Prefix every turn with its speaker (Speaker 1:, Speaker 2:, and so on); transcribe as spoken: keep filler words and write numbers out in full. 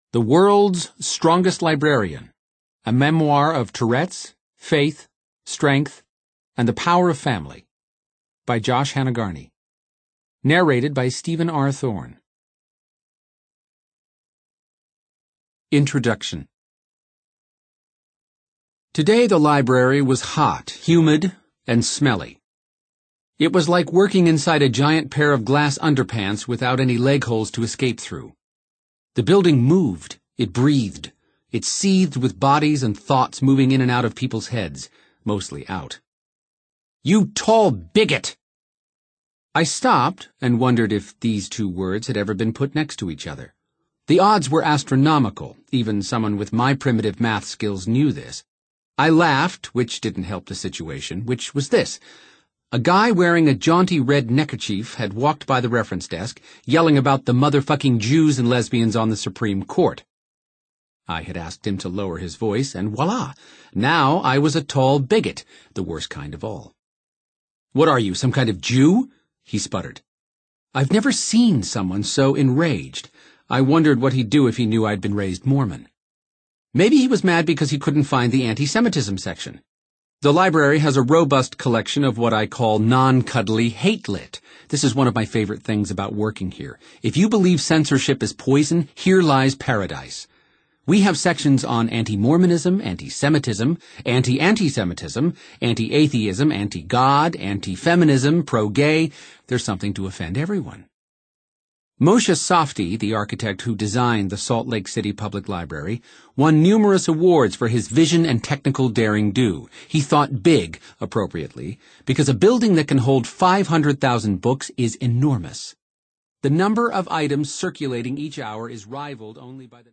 Speaker 1: The World's Strongest Librarian, a memoir of Tourette's, faith, strength, and the power of family, by Josh Hanagarny. Narrated by Stephen R. Thorne. Introduction. Today the library was hot, humid, and smelly. It was like working inside a giant pair of glass underpants without any leg holes to escape through. The building moved, it breathed, it seethed with bodies and thoughts moving in and out of people's heads, mostly out. "You tall bigot!" I stopped and wondered if these two words had ever been put next to each other. The odds were astronomical. Even someone with my primitive math skills knew this. I laughed, which didn't help the situation, which was this. A guy wearing a jaunty red neckerchief had walked by the reference desk, yelling about the motherfucking Jews and lesbians on the Supreme Court. I had asked him to lower his voice, and voila! Now I was a tall bigot, the worst kind of all. "What are you, some kind of Jew?" he sputtered. I've never seen someone so enraged. I wondered what he'd do if he knew I'd been raised Mormon. Maybe he was mad because he couldn't find the anti-Semitism section. The library has a robust collection of what I call non-cuddly hate lit. This is one of my favorite things about working here. If you believe censorship is poison, here lies paradise. We have sections on anti-Mormonism, anti-Semitism, anti-anti-Semitism, anti-atheism, anti-God, anti-feminism, pro-gay. There's something to offend everyone. Moshe Safdie, the architect who designed the Salt Lake City Public Library, won numerous awards for his vision and technical daring-do. He thought big, appropriately, because a building that can hold five hundred thousand books is enormous. The number of items circulating each hour is rivaled only by the